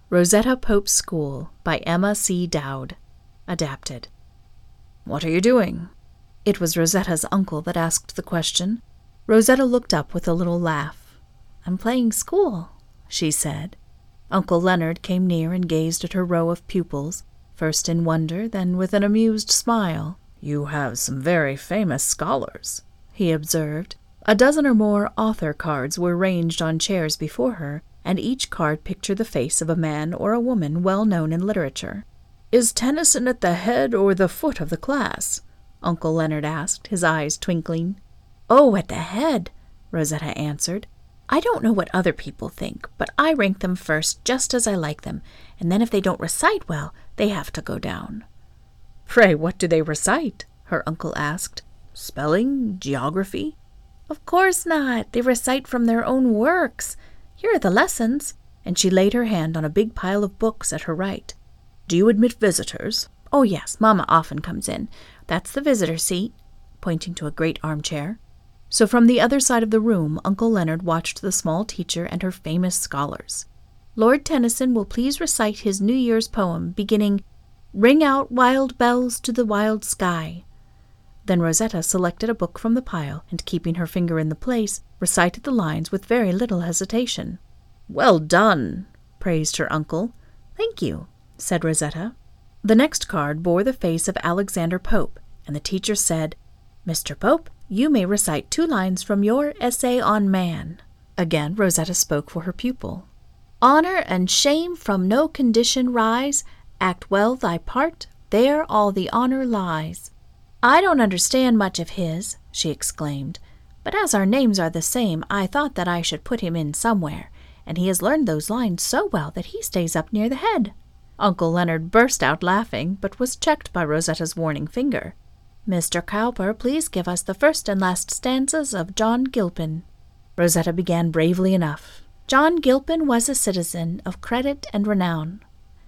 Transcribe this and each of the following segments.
Rosetta Pope's School by Emma C. Dowd. Adapted. "What are you doing?" It was Rosetta's uncle that asked the question. Rosetta looked up with a little laugh. "I'm playing school," she said. Uncle Leonard came near and gazed at her row of pupils, first in wonder, then with an amused smile. "You have some very famous scholars," he observed. A dozen or more author cards were ranged on chairs before her, and each card pictured the face of a man or a woman well known in literature. "Is Tennyson at the head or the foot of the class?" Uncle Leonard asked, his eyes twinkling. "Oh, at the head," Rosetta answered. "I don't know what other people think, but I rank them first just as I like them, and then if they don't recite well, they have to go down." "Pray, what do they recite?" her uncle asked. "Spelling? Geography?" "Of course not. They recite from their own works. Here are the lessons," and she laid her hand on a big pile of books at her right. "Do you admit visitors?" "Oh, yes, Mama often comes in. That's the visitor seat," pointing to a great armchair. So from the other side of the room, Uncle Leonard watched the small teacher and her famous scholars. "Lord Tennyson will please recite his New Year's poem, beginning, 'Ring out wild bells to the wild sky.'" Then Rosetta selected a book from the pile, and keeping her finger in the place, recited the lines with very little hesitation. "Well done," praised her uncle. "Thank you," said Rosetta. The next card bore the face of Alexander Pope, and the teacher said, "Mr. Pope, you may recite 2 lines from your essay on man." Again Rosetta spoke for her pupil. "Honor and shame from no condition rise. Act well thy part, there all the honor lies." "I don't understand much of his," she exclaimed, "but as our names are the same, I thought that I should put him in somewhere, and he has learned those lines so well that he stays up near the head." Uncle Leonard burst out laughing, but was checked by Rosetta's warning finger. "Mr. Cowper, please give us the first and last stanzas of John Gilpin." Rosetta began bravely enough. "John Gilpin was a citizen of credit and renown.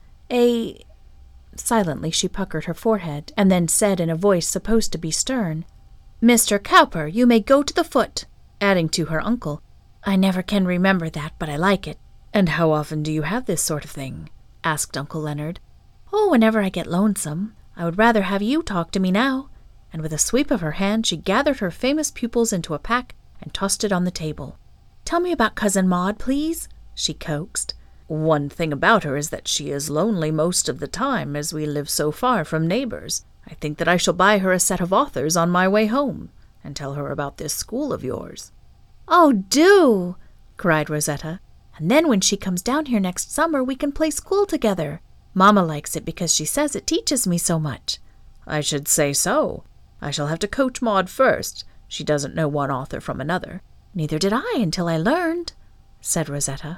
Silently she puckered her forehead, and then said in a voice supposed to be stern, "Mr. Cowper, you may go to the foot," adding to her uncle, "I never can remember that, but I like it." "And how often do you have this sort of thing?" asked Uncle Leonard. "Oh, whenever I get lonesome. I would rather have you talk to me now." And with a sweep of her hand, she gathered her famous pupils into a pack and tossed it on the table. "Tell me about Cousin Maud, please," she coaxed. "One thing about her is that she is lonely most of the time, as we live so far from neighbors. I think that I shall buy her a set of authors on my way home, and tell her about this school of yours." "Oh, do!" cried Rosetta. "And then when she comes down here next summer, we can play school together. Mama likes it because she says it teaches me so much." "I should say so. I shall have to coach Maud first. She doesn't know one author from another." "Neither did I until I learned," said Rosetta.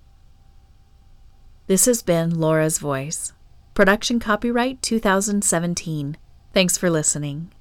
This has been Laura's Voice. Production copyright 2017. Thanks for listening.